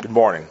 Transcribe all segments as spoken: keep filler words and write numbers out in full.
Good morning.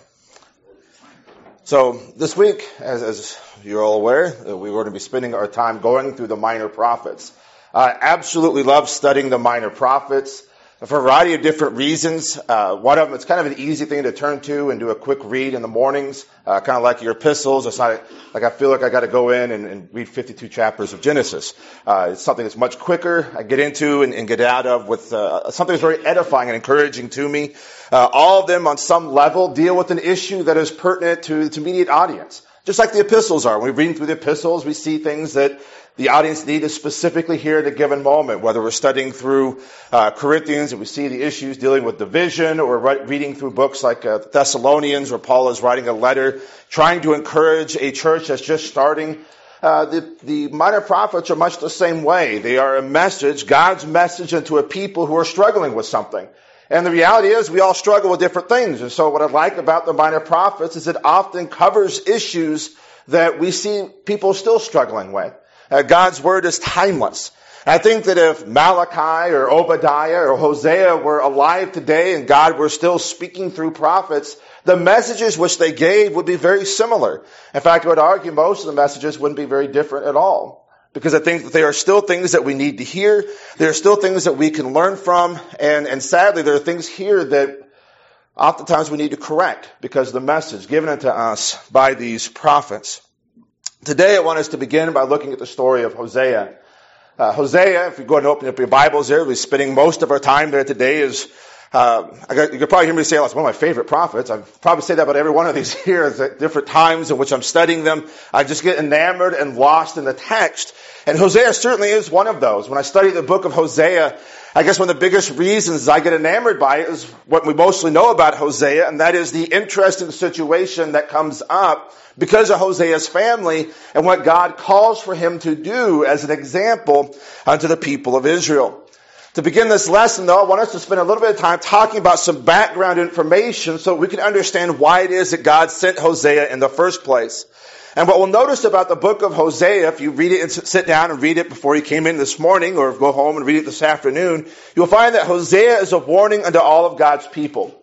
So this week, as, as you're all aware, uh, we're going to be spending our time going through the minor prophets. I absolutely love studying the minor prophets for a variety of different reasons. Uh, one of them, it's kind of an easy thing to turn to and do a quick read in the mornings, uh, kind of like your epistles. It's not like I feel like I got to go in and, and read fifty-two chapters of Genesis. Uh, it's something that's much quicker. I get into and, and get out of with uh, something that's very edifying and encouraging to me. Uh, all of them on some level deal with an issue that is pertinent to the immediate audience. Just like the epistles are. When we're reading through the epistles, we see things that the audience need to specifically hear at a given moment. Whether we're studying through uh, Corinthians and we see the issues dealing with division, or re- reading through books like uh, Thessalonians, where Paul is writing a letter trying to encourage a church that's just starting. Uh, the, the minor prophets are much the same way. They are a message, God's message into a people who are struggling with something. And the reality is we all struggle with different things. And so what I like about the minor prophets is it often covers issues that we see people still struggling with. Uh, God's word is timeless. I think that if Malachi or Obadiah or Hosea were alive today and God were still speaking through prophets, the messages which they gave would be very similar. In fact, I would argue most of the messages wouldn't be very different at all. Because I think that there are still things that we need to hear. There are still things that we can learn from. And, and sadly, there are things here that oftentimes we need to correct because of the message given unto us by these prophets. Today, I want us to begin by looking at the story of Hosea. Uh, Hosea, if you go and open up your Bibles there, we're spending most of our time there today is Uh, I got, you could probably hear me say, oh, it's one of my favorite prophets. I probably say that about every one of these here at different times in which I'm studying them. I just get enamored and lost in the text. And Hosea certainly is one of those. When I study the book of Hosea, I guess one of the biggest reasons I get enamored by it is what we mostly know about Hosea, and that is the interesting situation that comes up because of Hosea's family and what God calls for him to do as an example unto the people of Israel. To begin this lesson, though, I want us to spend a little bit of time talking about some background information so we can understand why it is that God sent Hosea in the first place. And what we'll notice about the book of Hosea, if you read it and sit down and read it before you came in this morning, or go home and read it this afternoon, you'll find that Hosea is a warning unto all of God's people.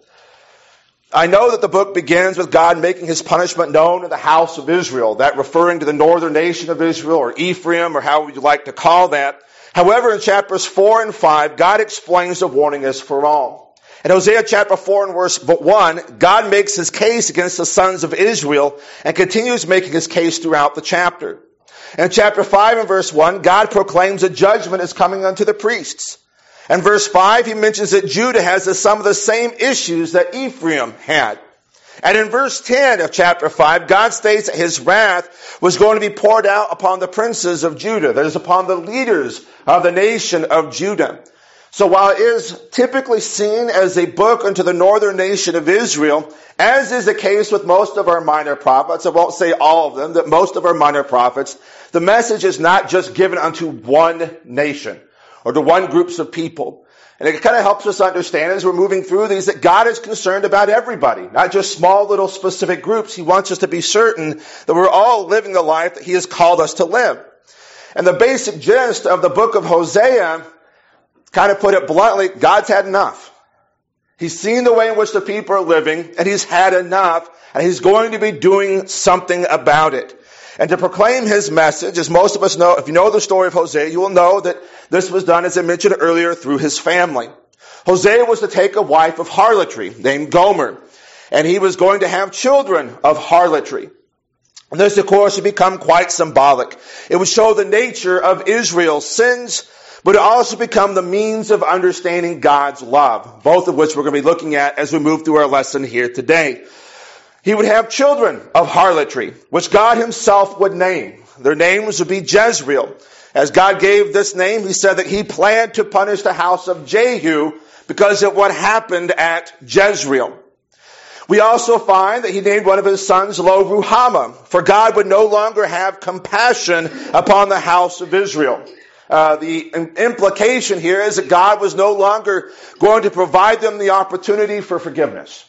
I know that the book begins with God making his punishment known to the house of Israel, that referring to the northern nation of Israel, or Ephraim, or however you like to call that. However, in chapters four and five, God explains the warning is for all. In Hosea chapter four and verse one, God makes his case against the sons of Israel and continues making his case throughout the chapter. In chapter five and verse one, God proclaims that judgment is coming unto the priests. In verse five, he mentions that Judah has some of the same issues that Ephraim had. And in verse ten of chapter five, God states that his wrath was going to be poured out upon the princes of Judah, that is, upon the leaders of the nation of Judah. So while it is typically seen as a book unto the northern nation of Israel, as is the case with most of our minor prophets, I won't say all of them, that most of our minor prophets, the message is not just given unto one nation or to one groups of people. And it kind of helps us understand as we're moving through these that God is concerned about everybody, not just small little specific groups. He wants us to be certain that we're all living the life that he has called us to live. And the basic gist of the book of Hosea, kind of put it bluntly, God's had enough. He's seen the way in which the people are living, and he's had enough, and he's going to be doing something about it. And to proclaim his message, as most of us know, if you know the story of Hosea, you will know that this was done, as I mentioned earlier, through his family. Hosea was to take a wife of harlotry named Gomer, and he was going to have children of harlotry. And this, of course, would become quite symbolic. It would show the nature of Israel's sins, but it also become the means of understanding God's love, both of which we're going to be looking at as we move through our lesson here today. He would have children of harlotry, which God himself would name. Their names would be Jezreel. As God gave this name, he said that he planned to punish the house of Jehu because of what happened at Jezreel. We also find that he named one of his sons Lo-Ruhamah, for God would no longer have compassion upon the house of Israel. Uh, the implication here is that God was no longer going to provide them the opportunity for forgiveness.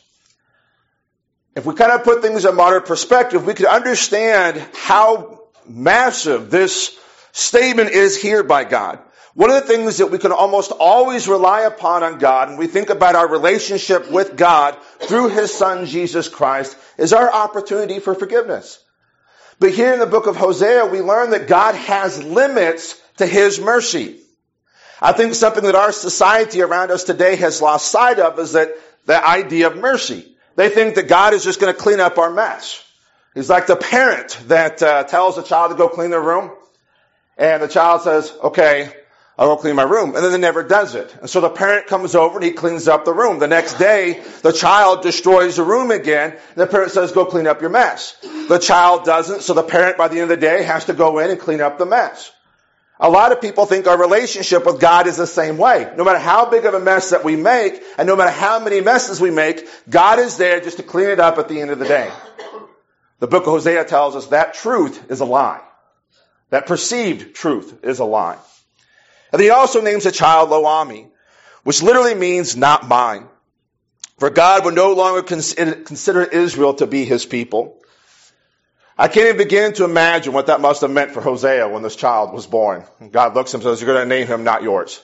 If we kind of put things in modern perspective, we could understand how massive this statement is here by God. One of the things that we can almost always rely upon on God, and we think about our relationship with God through His Son, Jesus Christ, is our opportunity for forgiveness. But here in the book of Hosea, we learn that God has limits to His mercy. I think something that our society around us today has lost sight of is that the idea of mercy. They think that God is just going to clean up our mess. He's like the parent that uh, tells the child to go clean their room, and the child says, okay, I'll go clean my room, and then it never does it. And so the parent comes over and he cleans up the room. The next day, the child destroys the room again, and the parent says, go clean up your mess. The child doesn't, so the parent by the end of the day has to go in and clean up the mess. A lot of people think our relationship with God is the same way. No matter how big of a mess that we make, and no matter how many messes we make, God is there just to clean it up at the end of the day. The book of Hosea tells us that truth is a lie. That perceived truth is a lie. And he also names the child Lo-Ami, which literally means not mine. For God would no longer consider Israel to be His people. I can't even begin to imagine what that must have meant for Hosea when this child was born. And God looks at him and says, you're going to name him not yours.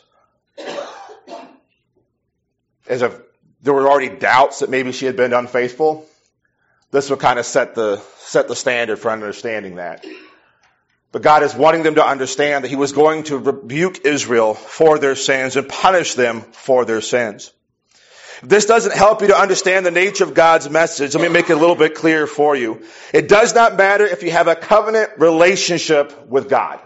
As if there were already doubts that maybe she had been unfaithful. This would kind of set the, set the standard for understanding that. But God is wanting them to understand that He was going to rebuke Israel for their sins and punish them for their sins. If this doesn't help you to understand the nature of God's message, let me make it a little bit clearer for you. It does not matter if you have a covenant relationship with God.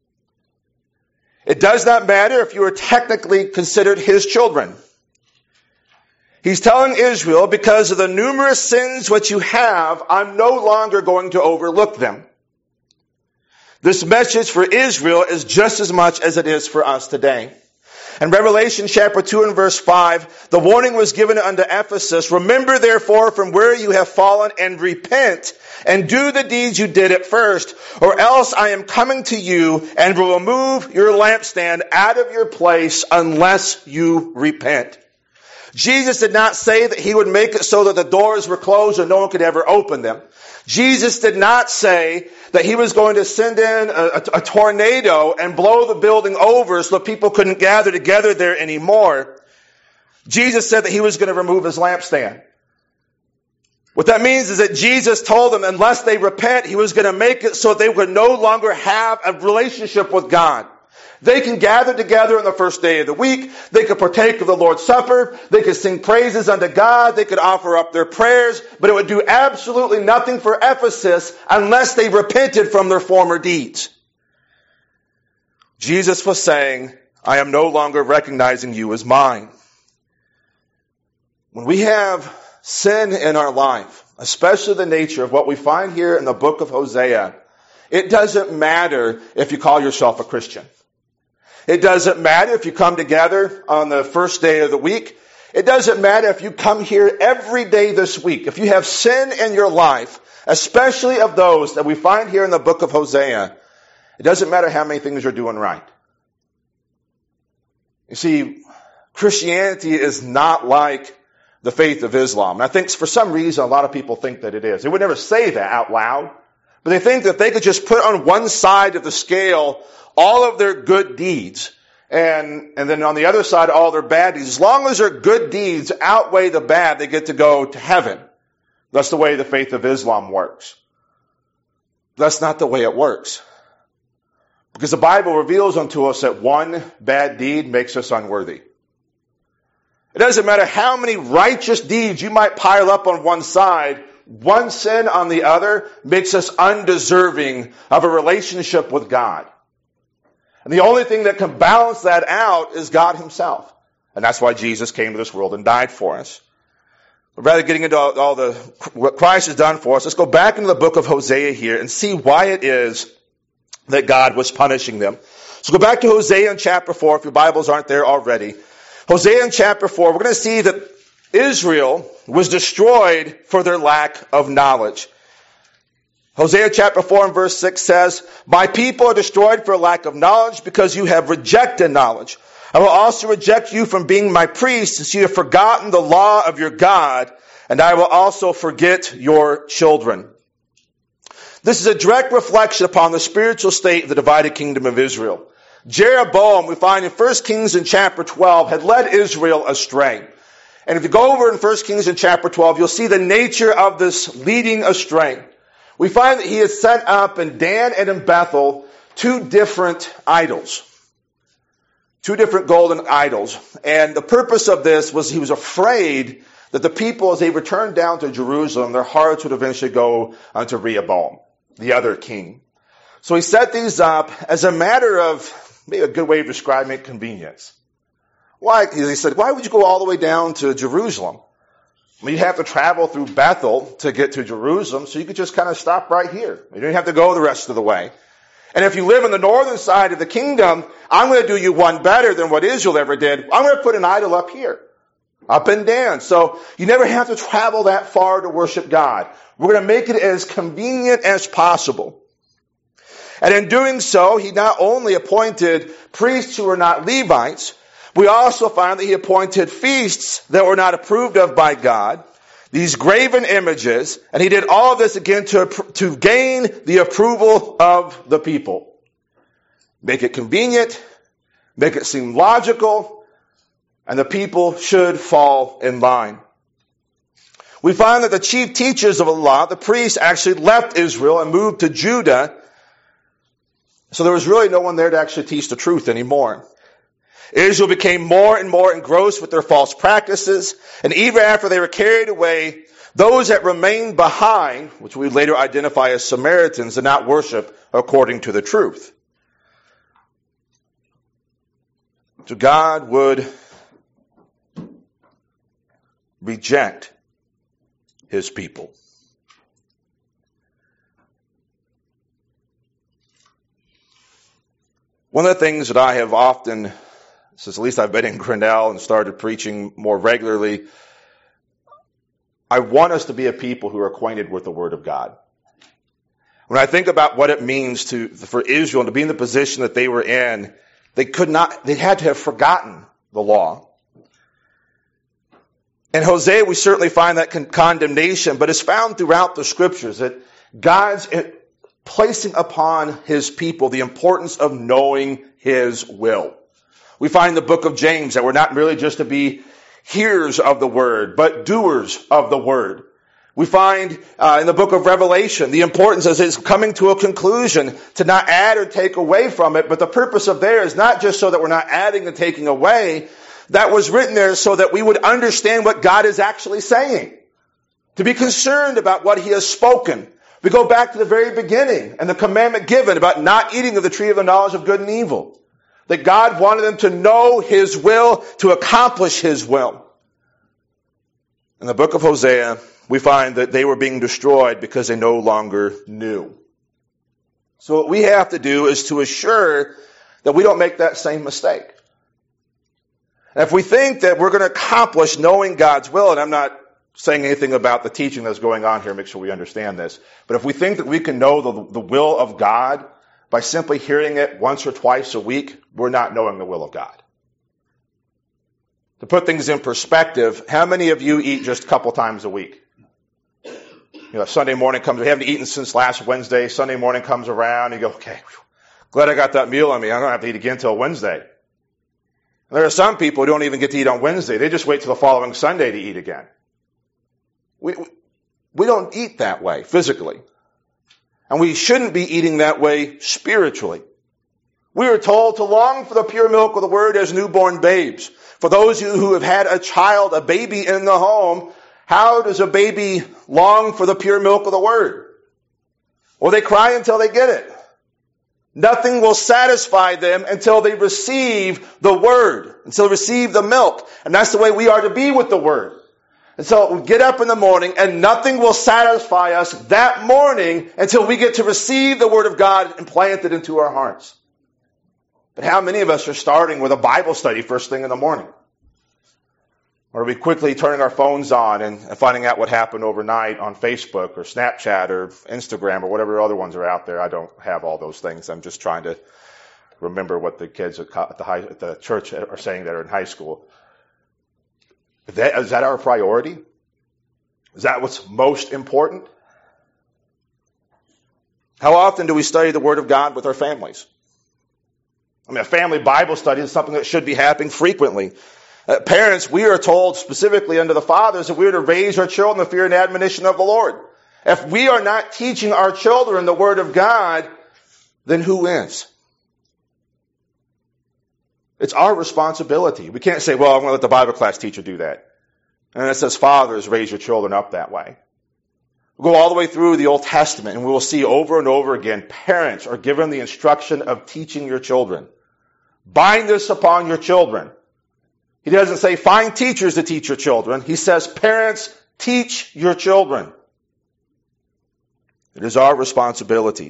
It does not matter if you are technically considered His children. He's telling Israel, because of the numerous sins which you have, I'm no longer going to overlook them. This message for Israel is just as much as it is for us today. In Revelation chapter two and verse five, the warning was given unto Ephesus, remember therefore from where you have fallen and repent and do the deeds you did at first, or else I am coming to you and will remove your lampstand out of your place unless you repent. Jesus did not say that He would make it so that the doors were closed and no one could ever open them. Jesus did not say that He was going to send in a, a, a tornado and blow the building over so that people couldn't gather together there anymore. Jesus said that He was going to remove His lampstand. What that means is that Jesus told them unless they repent, He was going to make it so they would no longer have a relationship with God. They can gather together on the first day of the week. They could partake of the Lord's Supper. They could sing praises unto God. They could offer up their prayers. But it would do absolutely nothing for Ephesus unless they repented from their former deeds. Jesus was saying, I am no longer recognizing you as mine. When we have sin in our life, especially the nature of what we find here in the book of Hosea, it doesn't matter if you call yourself a Christian. It doesn't matter if you come together on the first day of the week. It doesn't matter if you come here every day this week. If you have sin in your life, especially of those that we find here in the book of Hosea, it doesn't matter how many things you're doing right. You see, Christianity is not like the faith of Islam. And I think for some reason a lot of people think that it is. They would never say that out loud. But they think that they could just put on one side of the scale all of their good deeds, and, and then on the other side, all their bad deeds. As long as their good deeds outweigh the bad, they get to go to heaven. That's the way the faith of Islam works. That's not the way it works. Because the Bible reveals unto us that one bad deed makes us unworthy. It doesn't matter how many righteous deeds you might pile up on one side, one sin on the other makes us undeserving of a relationship with God. And the only thing that can balance that out is God Himself. And that's why Jesus came to this world and died for us. But rather getting into all, all the, what Christ has done for us, let's go back into the book of Hosea here and see why it is that God was punishing them. So go back to Hosea in chapter four, if your Bibles aren't there already. Hosea in chapter four, we're going to see that Israel was destroyed for their lack of knowledge. Hosea chapter four and verse six says, my people are destroyed for lack of knowledge because you have rejected knowledge. I will also reject you from being my priest since you have forgotten the law of your God, and I will also forget your children. This is a direct reflection upon the spiritual state of the divided kingdom of Israel. Jeroboam, we find in First Kings in chapter twelve, had led Israel astray. And if you go over in First Kings in chapter twelve, you'll see the nature of this leading astray. We find that he had set up in Dan and in Bethel two different idols. Two different golden idols. And the purpose of this was he was afraid that the people, as they returned down to Jerusalem, their hearts would eventually go unto Rehoboam, the other king. So he set these up as a matter of, maybe a good way of describing it, convenience. Why? He said, why would you go all the way down to Jerusalem? I mean, you have to travel through Bethel to get to Jerusalem, so you could just kind of stop right here. You don't have to go the rest of the way. And if you live on the northern side of the kingdom, I'm going to do you one better than what Israel ever did. I'm going to put an idol up here, up and down. So you never have to travel that far to worship God. We're going to make it as convenient as possible. And in doing so, he not only appointed priests who were not Levites, we also find that he appointed feasts that were not approved of by God, these graven images, and he did all of this again to, to gain the approval of the people. Make it convenient, make it seem logical, and the people should fall in line. We find that the chief teachers of the law, the priests, actually left Israel and moved to Judah, so there was really no one there to actually teach the truth anymore. Israel became more and more engrossed with their false practices, and even after they were carried away, those that remained behind, which we later identify as Samaritans, did not worship according to the truth. So God would reject his people. One of the things that I have often, since at least I've been in Grinnell and started preaching more regularly, I want us to be a people who are acquainted with the Word of God. When I think about what it means to for Israel to be in the position that they were in, they could not, they had to have forgotten the law. In Hosea, we certainly find that con- condemnation, but it's found throughout the Scriptures that God's placing upon his people the importance of knowing his will. We find in the book of James that we're not merely just to be hearers of the word, but doers of the word. We find uh, in the book of Revelation the importance as it's coming to a conclusion to not add or take away from it, but the purpose of there is not just so that we're not adding and taking away. That was written there so that we would understand what God is actually saying, to be concerned about what he has spoken. We go back to the very beginning and the commandment given about not eating of the tree of the knowledge of good and evil. That God wanted them to know his will, to accomplish his will. In the book of Hosea, we find that they were being destroyed because they no longer knew. So what we have to do is to assure that we don't make that same mistake. And if we think that we're going to accomplish knowing God's will, and I'm not saying anything about the teaching that's going on here, make sure we understand this, but if we think that we can know the, the will of God by simply hearing it once or twice a week, we're not knowing the will of God. To put things in perspective, how many of you eat just a couple times a week? You know, Sunday morning comes, we haven't eaten since last Wednesday, Sunday morning comes around, and you go, okay, glad I got that meal on me, I don't have to eat again until Wednesday. And there are some people who don't even get to eat on Wednesday, they just wait till the following Sunday to eat again. We, we don't eat that way physically. And we shouldn't be eating that way spiritually. We are told to long for the pure milk of the word as newborn babes. For those of you who have had a child, a baby in the home, how does a baby long for the pure milk of the word? Well, they cry until they get it. Nothing will satisfy them until they receive the word, until they receive the milk. And that's the way we are to be with the word. And so we get up in the morning and nothing will satisfy us that morning until we get to receive the Word of God and plant it into our hearts. But how many of us are starting with a Bible study first thing in the morning? Or are we quickly turning our phones on and finding out what happened overnight on Facebook or Snapchat or Instagram or whatever other ones are out there? I don't have all those things. I'm just trying to remember what the kids at the, high, at the church are saying that are in high school. Is that, is that our priority? Is that what's most important? How often do we study the Word of God with our families? I mean, a family Bible study is something that should be happening frequently. Uh, parents, we are told specifically under the fathers that we are to raise our children in the fear and admonition of the Lord. If we are not teaching our children the Word of God, then who is? It's our responsibility. We can't say, well, I'm going to let the Bible class teacher do that. And it says, fathers, raise your children up that way. We'll go all the way through the Old Testament, and we will see over and over again, parents are given the instruction of teaching your children. Bind this upon your children. He doesn't say, find teachers to teach your children. He says, parents, teach your children. It is our responsibility.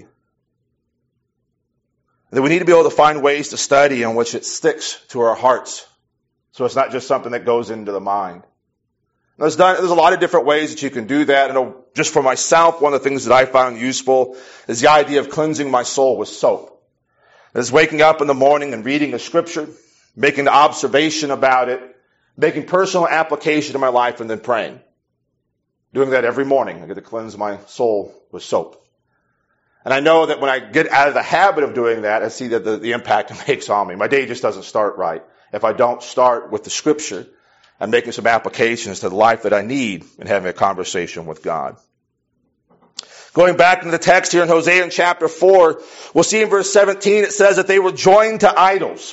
That we need to be able to find ways to study in which it sticks to our hearts. So it's not just something that goes into the mind. There's, done, there's a lot of different ways that you can do that. I know just for myself, one of the things that I found useful is the idea of cleansing my soul with soap. It's waking up in the morning and reading a scripture, making the observation about it, making personal application to my life, and then praying. Doing that every morning. I get to cleanse my soul with soap. And I know that when I get out of the habit of doing that, I see that the, the impact it makes on me. My day just doesn't start right if I don't start with the scripture and making some applications to the life that I need in having a conversation with God. Going back into the text here in Hosea in chapter four, we'll see in verse seventeen, it says that they were joined to idols.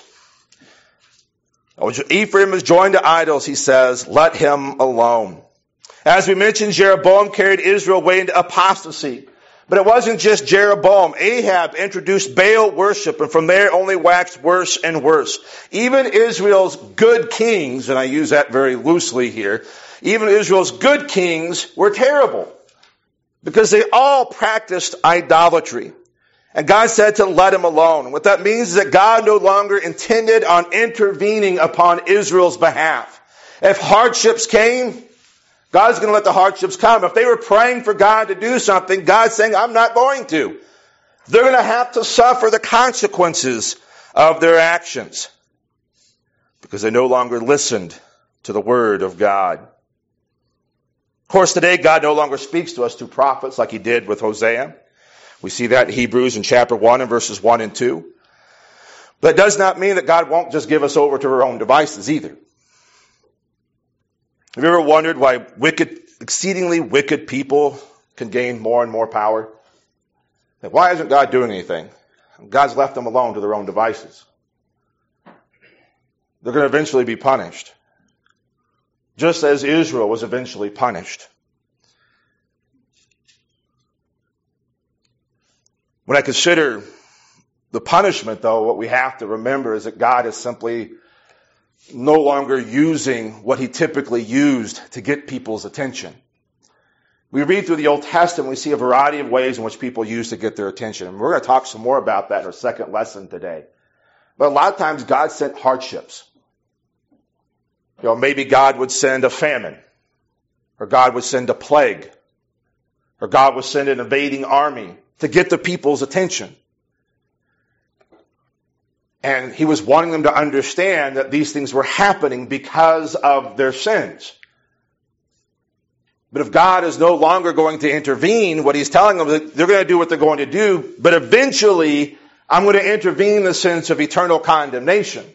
Ephraim is joined to idols, he says, let him alone. As we mentioned, Jeroboam carried Israel away into apostasy. But it wasn't just Jeroboam. Ahab introduced Baal worship, and from there only waxed worse and worse. Even Israel's good kings, and I use that very loosely here, even Israel's good kings were terrible because they all practiced idolatry. And God said to let him alone. What that means is that God no longer intended on intervening upon Israel's behalf. If hardships came, God's going to let the hardships come. If they were praying for God to do something, God's saying, I'm not going to. They're going to have to suffer the consequences of their actions because they no longer listened to the word of God. Of course, today God no longer speaks to us through prophets like he did with Hosea. We see that in Hebrews in chapter one and verses one and two. But it does not mean that God won't just give us over to our own devices either. Have you ever wondered why wicked, exceedingly wicked people can gain more and more power? Like, why isn't God doing anything? God's left them alone to their own devices. They're going to eventually be punished. Just as Israel was eventually punished. When I consider the punishment, though, what we have to remember is that God is simply no longer using what he typically used to get people's attention. We read through the Old Testament, we see a variety of ways in which people use to get their attention. And we're going to talk some more about that in our second lesson today. But a lot of times God sent hardships. You know, maybe God would send a famine, or God would send a plague, or God would send an invading army to get the people's attention. And he was wanting them to understand that these things were happening because of their sins. But if God is no longer going to intervene, what he's telling them is they're going to do what they're going to do, but eventually I'm going to intervene in the sense of eternal condemnation.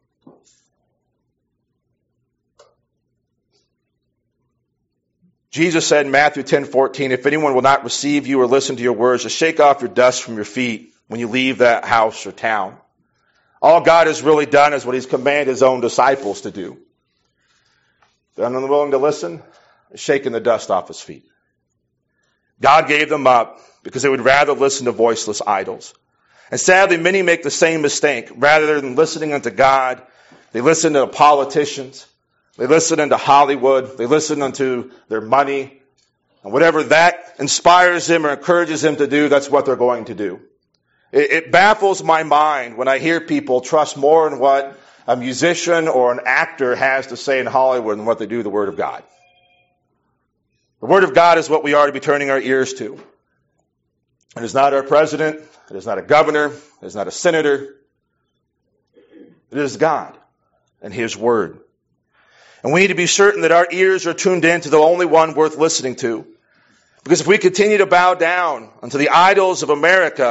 Jesus said in Matthew ten fourteen, if anyone will not receive you or listen to your words, just shake off your dust from your feet when you leave that house or town. All God has really done is what he's commanded his own disciples to do. They're unwilling to listen, shaking the dust off his feet. God gave them up because they would rather listen to voiceless idols. And sadly, many make the same mistake. Rather than listening unto God, they listen to politicians. They listen unto Hollywood. They listen unto their money. And whatever that inspires them or encourages them to do, that's what they're going to do. It baffles my mind when I hear people trust more in what a musician or an actor has to say in Hollywood than what they do the Word of God. The Word of God is what we are to be turning our ears to. It is not our president. It is not a governor. It is not a senator. It is God and his Word. And we need to be certain that our ears are tuned in to the only one worth listening to. Because if we continue to bow down unto the idols of America,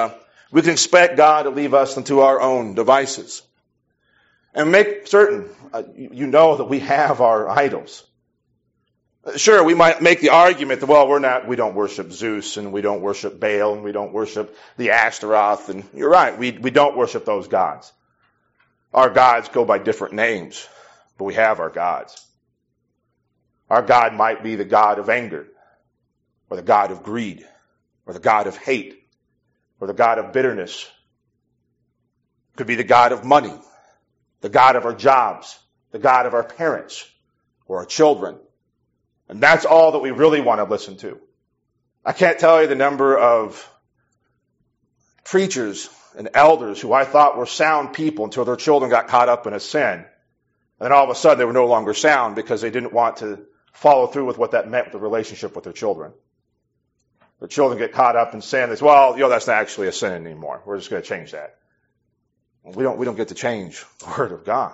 We can expect God to leave us into our own devices. And make certain, uh, you know that we have our idols. Sure, we might make the argument that, well, we're not, we don't worship Zeus, and we don't worship Baal, and we don't worship the Ashtaroth, and you're right, we, we don't worship those gods. Our gods go by different names, but we have our gods. Our God might be the God of anger, or the God of greed, or the God of hate, or the God of bitterness. It could be the God of money, the God of our jobs, the God of our parents, or our children. And that's all that we really want to listen to. I can't tell you the number of preachers and elders who I thought were sound people until their children got caught up in a sin. And then all of a sudden they were no longer sound because they didn't want to follow through with what that meant with the relationship with their children. The children get caught up in sin. They say, well, you know, that's not actually a sin anymore. We're just going to change that. We don't, we don't get to change the Word of God.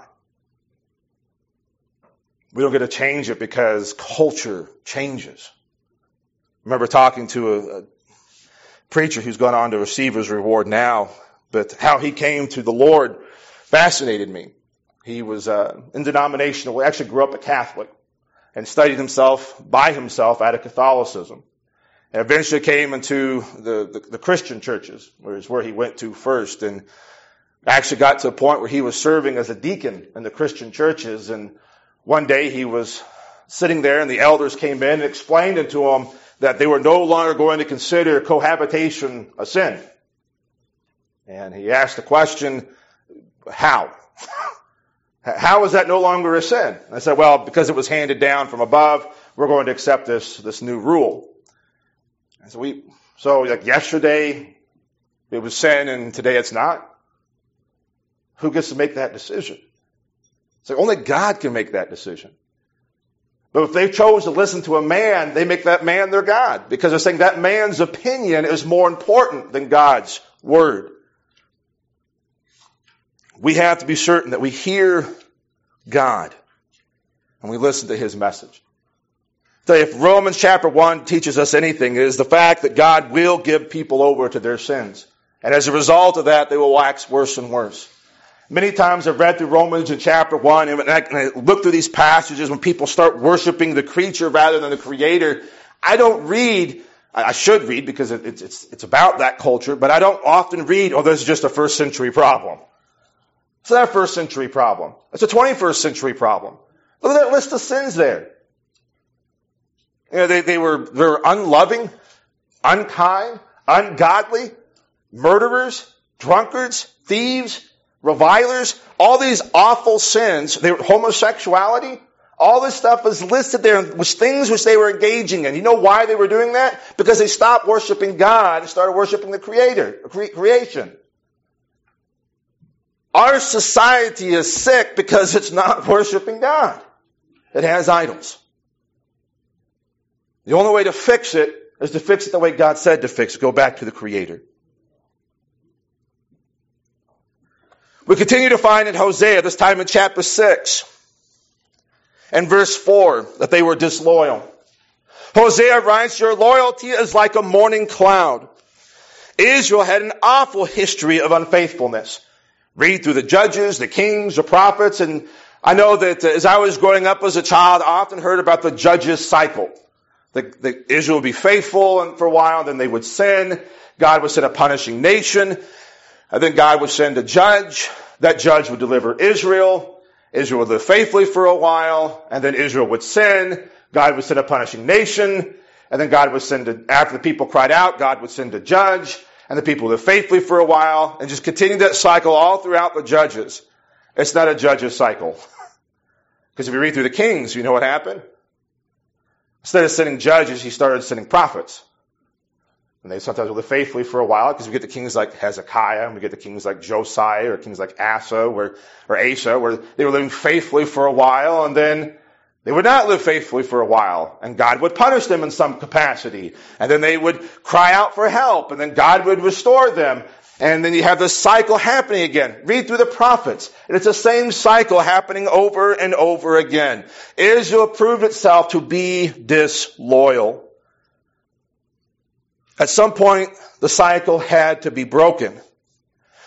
We don't get to change it because culture changes. I remember talking to a, a preacher who's gone on to receive his reward now, but how he came to the Lord fascinated me. He was uh, in denominational, actually grew up a Catholic, and studied himself by himself out of Catholicism. And eventually came into the, the, the Christian churches, which is where he went to first, and actually got to a point where he was serving as a deacon in the Christian churches. And one day he was sitting there and the elders came in and explained it to him that they were no longer going to consider cohabitation a sin. And he asked the question, how? How is that no longer a sin? And I said, well, because it was handed down from above, we're going to accept this, this new rule. And so we, so like yesterday it was sin and today it's not. Who gets to make that decision? It's like only God can make that decision. But if they chose to listen to a man, they make that man their God, because they're saying that man's opinion is more important than God's word. We have to be certain that we hear God and we listen to his message. So if Romans chapter one teaches us anything, it is the fact that God will give people over to their sins. And as a result of that, they will wax worse and worse. Many times I've read through Romans in chapter one, and I look through these passages when people start worshiping the creature rather than the creator. I don't read, I should read because it's, it's, it's about that culture, but I don't often read, oh, this is just a first century problem. It's not a first century problem. It's a twenty-first century problem. Look at that list of sins there. You know, they, they were, they were unloving, unkind, ungodly, murderers, drunkards, thieves, revilers, all these awful sins. They were homosexuality. All this stuff is listed there, was things which they were engaging in. You know why they were doing that? Because they stopped worshiping God and started worshiping the Creator, cre- creation. Our society is sick because it's not worshiping God. It has idols. The only way to fix it is to fix it the way God said to fix it. Go back to the Creator. We continue to find in Hosea, this time in chapter six, and verse four, that they were disloyal. Hosea writes, your loyalty is like a morning cloud. Israel had an awful history of unfaithfulness. Read through the judges, the kings, the prophets, and I know that as I was growing up as a child, I often heard about the judges cycle. The, the Israel would be faithful and for a while, then they would sin. God would send a punishing nation. And then God would send a judge. That judge would deliver Israel. Israel would live faithfully for a while. And then Israel would sin. God would send a punishing nation. And then God would send, a, after the people cried out, God would send a judge. And the people lived faithfully for a while. And just continue that cycle all throughout the judges. It's not a judge's cycle. Because if you read through the Kings, you know what happened? Instead of sending judges, he started sending prophets. And they sometimes live faithfully for a while, because we get the kings like Hezekiah, and we get the kings like Josiah, or kings like Asa, where, or Asa, where they were living faithfully for a while, and then they would not live faithfully for a while, and God would punish them in some capacity. And then they would cry out for help, and then God would restore them. And then you have this cycle happening again. Read through the prophets. And it's the same cycle happening over and over again. Israel proved itself to be disloyal. At some point, the cycle had to be broken.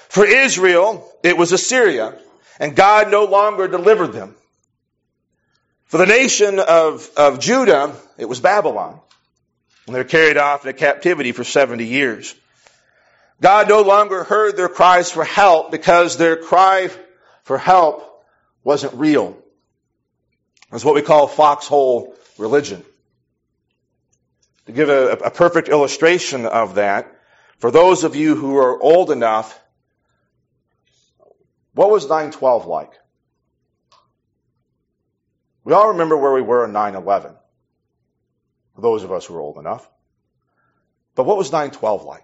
For Israel, it was Assyria, and God no longer delivered them. For the nation of, of Judah, it was Babylon, and they were carried off into captivity for seventy years. God no longer heard their cries for help because their cry for help wasn't real. It's what we call foxhole religion. To give a, a perfect illustration of that, for those of you who are old enough, what was nine twelve like? We all remember where we were on nine eleven, for those of us who are old enough. But what was nine twelve like?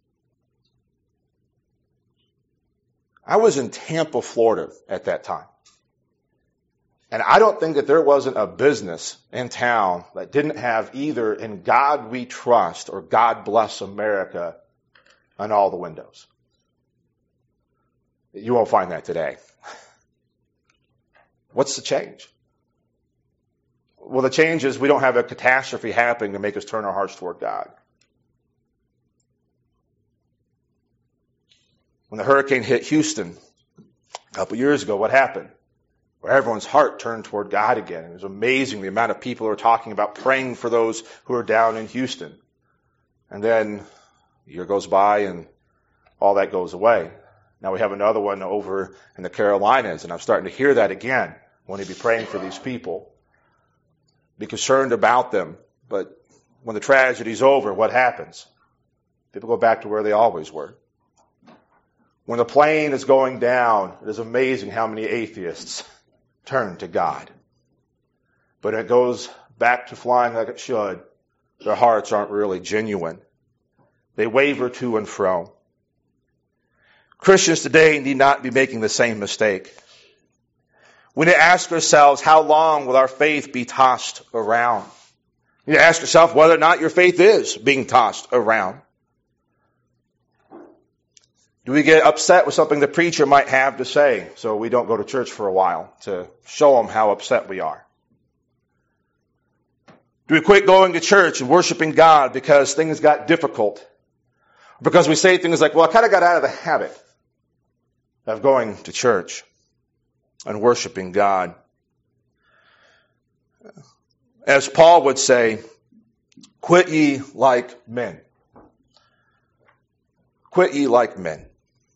I was in Tampa, Florida at that time. And I don't think that there wasn't a business in town that didn't have either "In God We Trust" or "God Bless America" on all the windows. You won't find that today. What's the change? Well, the change is we don't have a catastrophe happening to make us turn our hearts toward God. When the hurricane hit Houston a couple years ago, what happened? Where everyone's heart turned toward God again. It was amazing the amount of people who are talking about praying for those who are down in Houston. And then a year goes by and all that goes away. Now we have another one over in the Carolinas, and I'm starting to hear that again. I want to be praying for these people, be concerned about them. But when the tragedy's over, what happens? People go back to where they always were. When the plane is going down, it is amazing how many atheists turn to God. But it goes back to flying like it should. Their hearts aren't really genuine. They waver to and fro. Christians today need not be making the same mistake. We need to ask ourselves, how long will our faith be tossed around? You need to ask yourself whether or not your faith is being tossed around. Do we get upset with something the preacher might have to say so we don't go to church for a while to show them how upset we are? Do we quit going to church and worshiping God because things got difficult? Because we say things like, well, I kind of got out of the habit of going to church and worshiping God. As Paul would say, quit ye like men. Quit ye like men.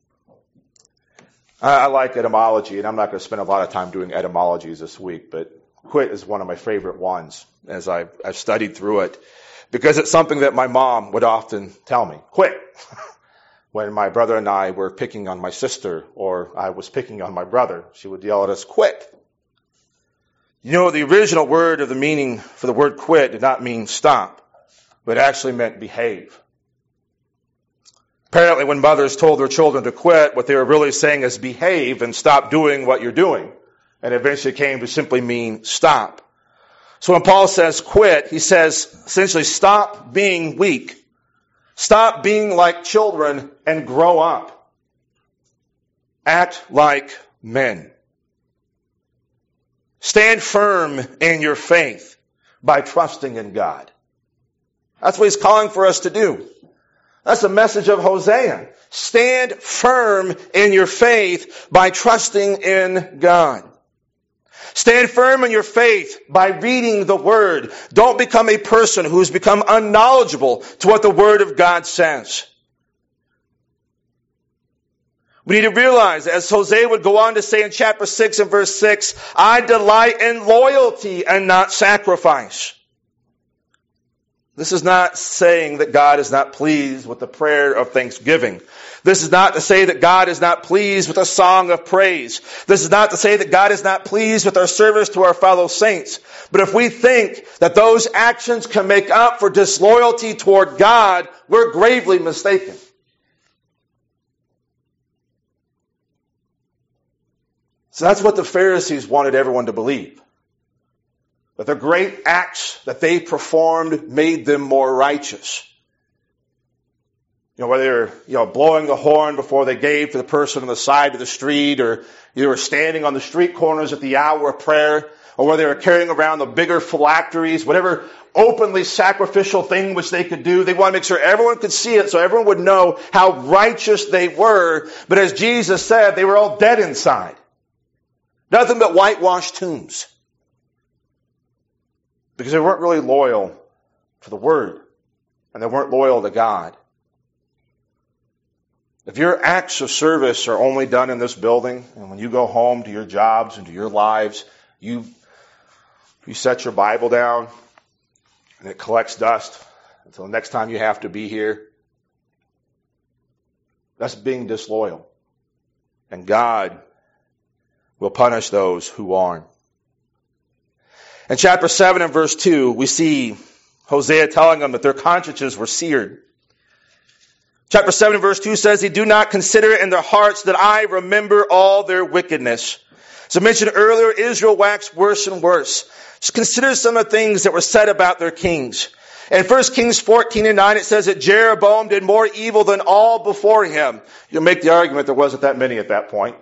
I like etymology, and I'm not going to spend a lot of time doing etymologies this week, but quit is one of my favorite ones as I've, I've studied through it, because it's something that my mom would often tell me, quit. When my brother and I were picking on my sister, or I was picking on my brother, she would yell at us, quit. You know, the original word of the meaning for the word quit did not mean stop, but it actually meant behave. Apparently, when mothers told their children to quit, what they were really saying is behave and stop doing what you're doing. And eventually came to simply mean stop. So when Paul says quit, he says essentially stop being weak. Stop being like children and grow up. Act like men. Stand firm in your faith by trusting in God. That's what he's calling for us to do. That's the message of Hosea. Stand firm in your faith by trusting in God. Stand firm in your faith by reading the Word. Don't become a person who's become unknowledgeable to what the Word of God says. We need to realize, as Hosea would go on to say in chapter six and verse six, I delight in loyalty and not sacrifice. This is not saying that God is not pleased with the prayer of thanksgiving. This is not to say that God is not pleased with a song of praise. This is not to say that God is not pleased with our service to our fellow saints. But if we think that those actions can make up for disloyalty toward God, we're gravely mistaken. So that's what the Pharisees wanted everyone to believe. That the great acts that they performed made them more righteous. You know, whether they're, you know, blowing the horn before they gave to the person on the side of the street, or you were standing on the street corners at the hour of prayer, or whether they were carrying around the bigger phylacteries, whatever openly sacrificial thing which they could do. They wanted to make sure everyone could see it so everyone would know how righteous they were. But as Jesus said, they were all dead inside. Nothing but whitewashed tombs. Because they weren't really loyal to the Word. And they weren't loyal to God. If your acts of service are only done in this building, and when you go home to your jobs and to your lives, you, you set your Bible down and it collects dust until the next time you have to be here, that's being disloyal. And God will punish those who aren't. In chapter seven and verse two, we see Hosea telling them that their consciences were seared. Chapter seven and verse two says, they do not consider in their hearts that I remember all their wickedness. As I mentioned earlier, Israel waxed worse and worse. Just consider some of the things that were said about their kings. In First Kings fourteen and nine, it says that Jeroboam did more evil than all before him. You'll make the argument there wasn't that many at that point.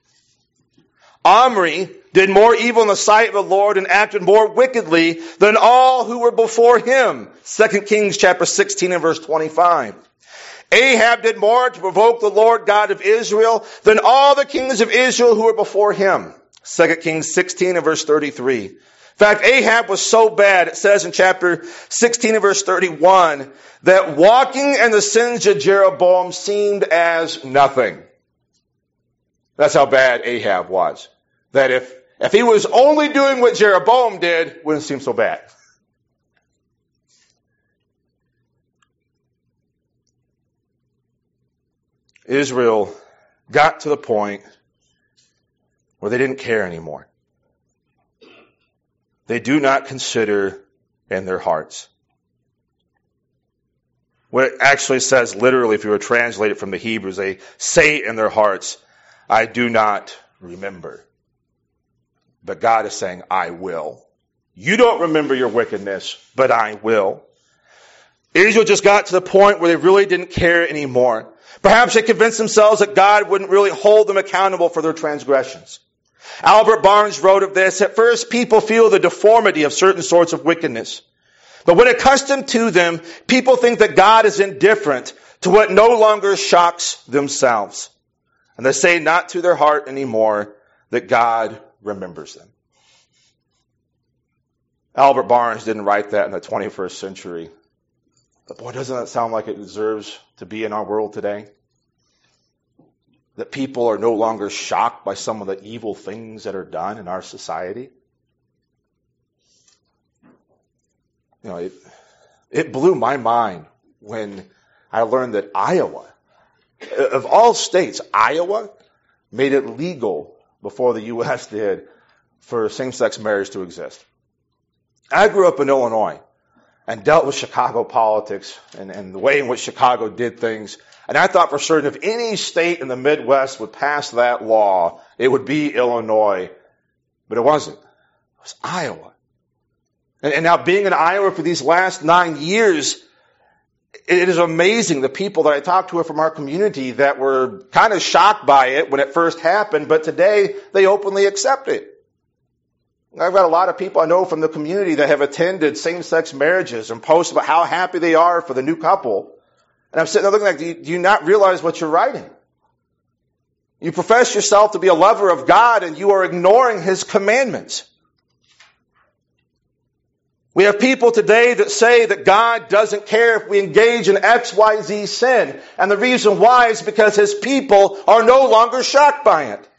Omri did more evil in the sight of the Lord and acted more wickedly than all who were before him. Second Kings chapter sixteen and verse twenty-five. Ahab did more to provoke the Lord God of Israel than all the kings of Israel who were before him. Second Kings sixteen and verse thirty-three. In fact, Ahab was so bad, it says in chapter sixteen and verse thirty-one, that walking in the sins of Jeroboam seemed as nothing. That's how bad Ahab was. That if, if he was only doing what Jeroboam did, it wouldn't seem so bad. Israel got to the point where they didn't care anymore. They do not consider in their hearts. What it actually says literally, if you were to translate it from the Hebrews, they say in their hearts, I do not remember. But God is saying, I will. You don't remember your wickedness, but I will. Israel just got to the point where they really didn't care anymore. Perhaps they convinced themselves that God wouldn't really hold them accountable for their transgressions. Albert Barnes wrote of this, at first people feel the deformity of certain sorts of wickedness. But when accustomed to them, people think that God is indifferent to what no longer shocks themselves. And they say not to their heart anymore that God remembers them. Albert Barnes didn't write that in the twenty-first century. But boy, doesn't that sound like it deserves to be in our world today? That people are no longer shocked by some of the evil things that are done in our society. You know, it, it blew my mind when I learned that Iowa, of all states, Iowa made it legal before the U S did for same-sex marriage to exist. I grew up in Illinois and dealt with Chicago politics and, and the way in which Chicago did things. And I thought for certain if any state in the Midwest would pass that law, it would be Illinois. But it wasn't. It was Iowa. And, and now being in Iowa for these last nine years, it is amazing the people that I talked to from our community that were kind of shocked by it when it first happened, but today they openly accept it. I've got a lot of people I know from the community that have attended same-sex marriages and post about how happy they are for the new couple. And I'm sitting there looking like, do you, do you not realize what you're writing? You profess yourself to be a lover of God and you are ignoring His commandments. We have people today that say that God doesn't care if we engage in X Y Z sin. And the reason why is because His people are no longer shocked by it.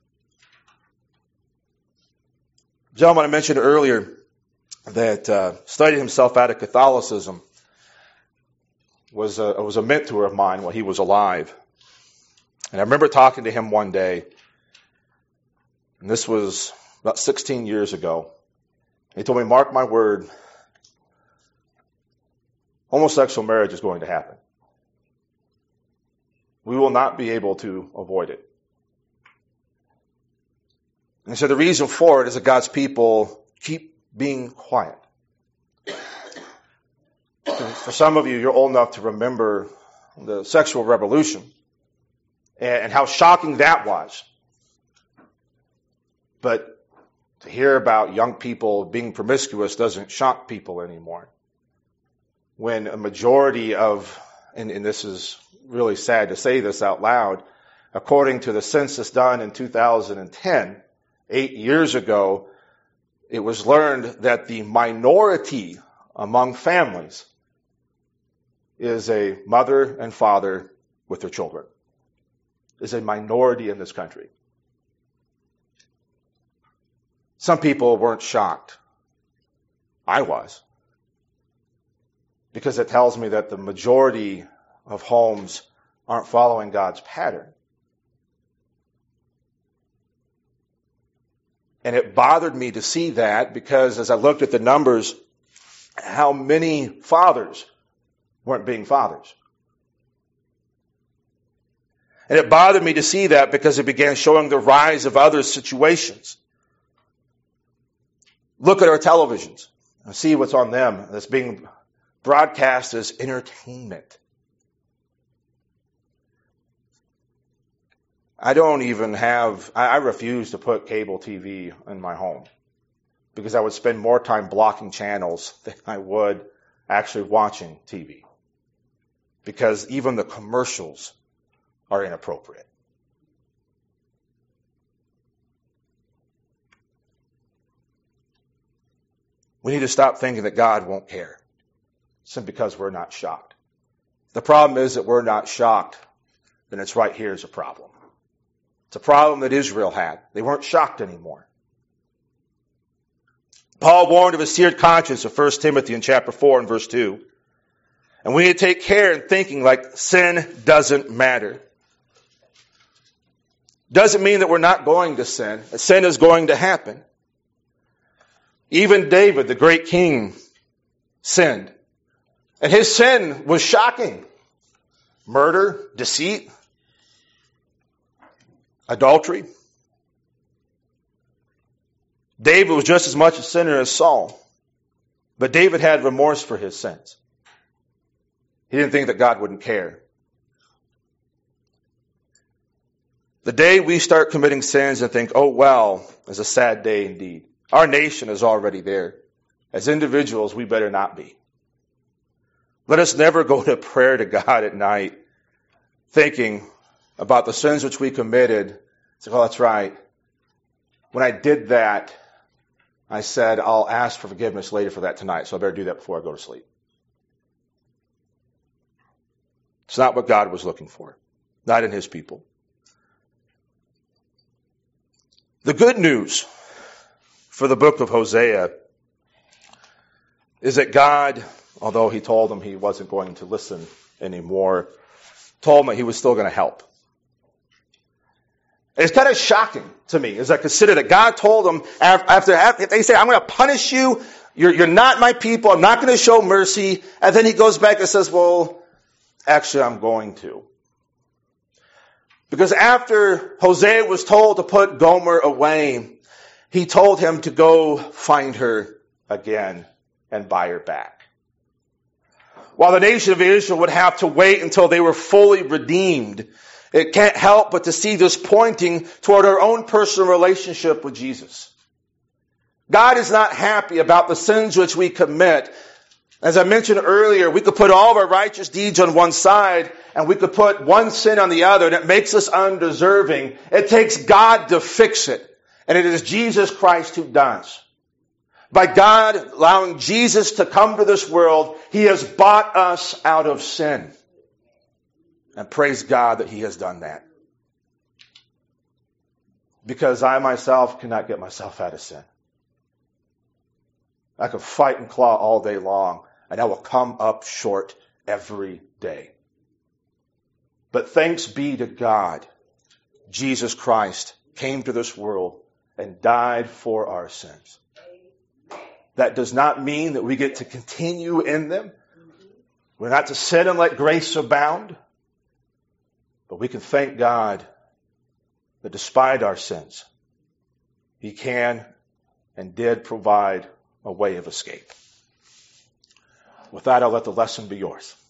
The gentleman I mentioned earlier that uh, studied himself out of Catholicism was a, was a mentor of mine while he was alive. And I remember talking to him one day, and this was about sixteen years ago. He told me, mark my word, homosexual marriage is going to happen. We will not be able to avoid it. And so the reason for it is that God's people keep being quiet. For some of you, you're old enough to remember the sexual revolution and how shocking that was. But To hear about young people being promiscuous doesn't shock people anymore. When a majority of, and, and this is really sad to say this out loud, according to the census done in two thousand ten, eight years ago, it was learned that the minority among families is a mother and father with their children. Is a minority in this country. Some people weren't shocked. I was. Because it tells me that the majority of homes aren't following God's pattern. And it bothered me to see that because as I looked at the numbers, how many fathers weren't being fathers. And it bothered me to see that because it began showing the rise of other situations. Look at our televisions and see what's on them that's being broadcast as entertainment. I don't even have, I, I refuse to put cable T V in my home because I would spend more time blocking channels than I would actually watching T V. Because even the commercials are inappropriate. We need to stop thinking that God won't care simply because we're not shocked. The problem is that we're not shocked, then it's right here is a problem. It's a problem that Israel had. They weren't shocked anymore. Paul warned of a seared conscience in First Timothy in chapter four and verse two. And we need to take care in thinking like sin doesn't matter. Doesn't mean that we're not going to sin. Sin is going to happen. Even David, the great king, sinned. And his sin was shocking. Murder, deceit, adultery. David was just as much a sinner as Saul. But David had remorse for his sins. He didn't think that God wouldn't care. The day we start committing sins and think, oh well, is a sad day indeed. Our nation is already there. As individuals, we better not be. Let us never go to prayer to God at night thinking about the sins which we committed. Say, oh, that's right. When I did that, I said, I'll ask for forgiveness later for that tonight, so I better do that before I go to sleep. It's not what God was looking for. Not in his people. The good news for the book of Hosea is that God, although he told him he wasn't going to listen anymore, told him that he was still going to help. And it's kind of shocking to me as I consider that God told him after, after they say, I'm going to punish you, you're, you're not my people, I'm not going to show mercy, and then he goes back and says, well, actually I'm going to. Because after Hosea was told to put Gomer away, he told him to go find her again and buy her back. While the nation of Israel would have to wait until they were fully redeemed, it can't help but to see this pointing toward our own personal relationship with Jesus. God is not happy about the sins which we commit. As I mentioned earlier, we could put all of our righteous deeds on one side and we could put one sin on the other, and it makes us undeserving. It takes God to fix it. And it is Jesus Christ who does. By God allowing Jesus to come to this world, he has bought us out of sin. And praise God that he has done that. Because I myself cannot get myself out of sin. I can fight and claw all day long, and I will come up short every day. But thanks be to God, Jesus Christ came to this world and died for our sins. That does not mean that we get to continue in them. We're not to sin and let grace abound. But we can thank God that despite our sins, he can and did provide a way of escape. With that, I'll let the lesson be yours.